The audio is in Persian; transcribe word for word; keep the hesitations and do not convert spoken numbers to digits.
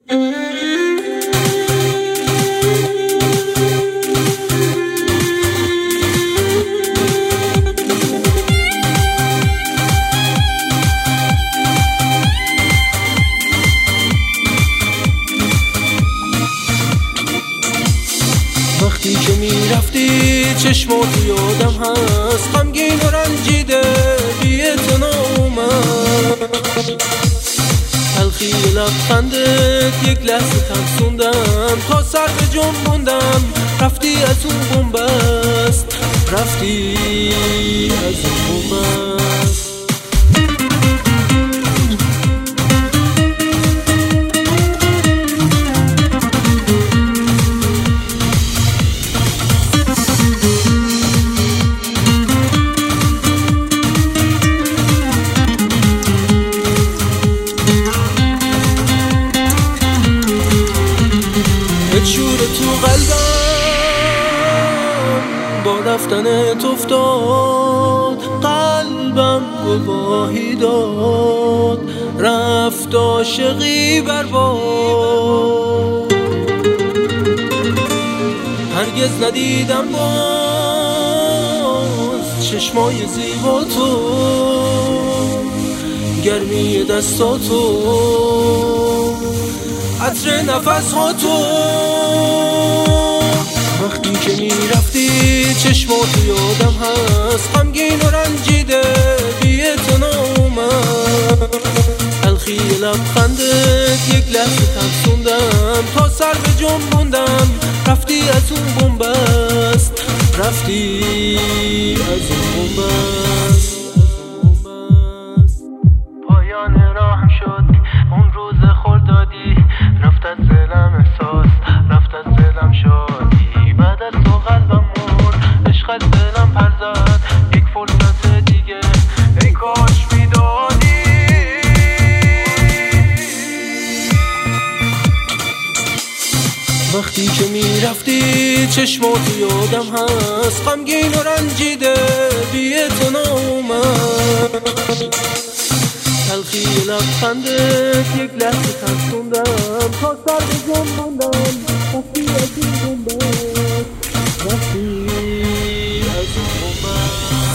وقتی که میرفتی چشمات یادم هست، غمگین و رنجیده بی‌اعتنا اومد. تلخی لبخندت یک لحظه ترسوندم، تا سر به جنبوندم. رفتی از اون بنبست، رفتی از اون بنبست. شور تو قلبم با رفتنت افتاد، قلبم گواهی داد، رفت عاشقی برباد. هرگز ندیدم باز چشمای زیبا تو، گرمی دستاتو، عطر نفس ها تو. وقتی که میرفتی چشمات یادم هست، غمگین و رنجیده بی‌اعتنا اومد. تلخی لبخندت یک لحظه ترسوندم، تا سر به جنبوندم. رفتی از اون بنبست، رفتی از اون بنبست. پایان راهم شد اون روز خردادی، رفت از دلم احساس، رفت از دلم شادی. بعد از تو قلبم مرد، عشق از دلم پر زد. یک فرصت دیگه ای کاش میدادی. وقتی که میرفتی چشمات یادم هست، غمگین و رنجیده بی‌اعتنا اومد. تلخی لبخندت یک لحظه ترسوندم، تا سر به جنبوندم. رفتی از این بنبست، رفتی از این بنبست.